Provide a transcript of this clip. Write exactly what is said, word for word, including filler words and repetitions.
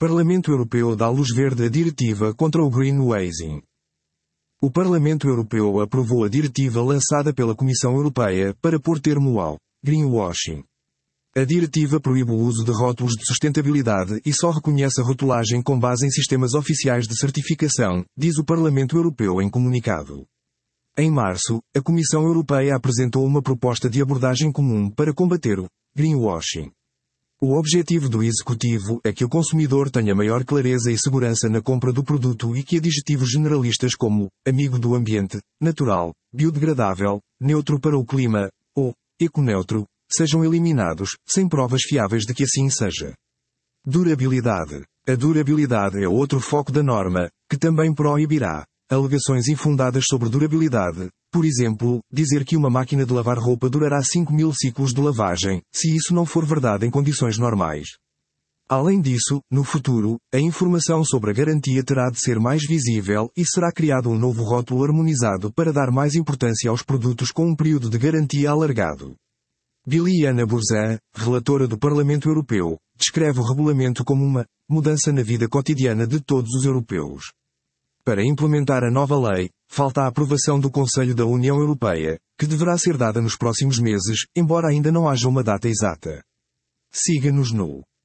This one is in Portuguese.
Parlamento Europeu dá luz verde à diretiva contra o greenwashing. O Parlamento Europeu aprovou a diretiva lançada pela Comissão Europeia para pôr termo ao greenwashing. A diretiva proíbe o uso de rótulos de sustentabilidade e só reconhece a rotulagem com base em sistemas oficiais de certificação, diz o Parlamento Europeu em comunicado. Em março, a Comissão Europeia apresentou uma proposta de abordagem comum para combater o greenwashing. O objetivo do Executivo é que o consumidor tenha maior clareza e segurança na compra do produto e que adjetivos generalistas como amigo do ambiente, natural, biodegradável, neutro para o clima ou econeutro sejam eliminados, sem provas fiáveis de que assim seja. Durabilidade. A durabilidade é outro foco da norma, que também proibirá alegações infundadas sobre durabilidade, por exemplo, dizer que uma máquina de lavar roupa durará cinco mil ciclos de lavagem, se isso não for verdade em condições normais. Além disso, no futuro, a informação sobre a garantia terá de ser mais visível e será criado um novo rótulo harmonizado para dar mais importância aos produtos com um período de garantia alargado. Bilyana Borzan, relatora do Parlamento Europeu, descreve o regulamento como uma mudança na vida cotidiana de todos os europeus. Para implementar a nova lei, falta a aprovação do Conselho da União Europeia, que deverá ser dada nos próximos meses, embora ainda não haja uma data exata. Siga-nos no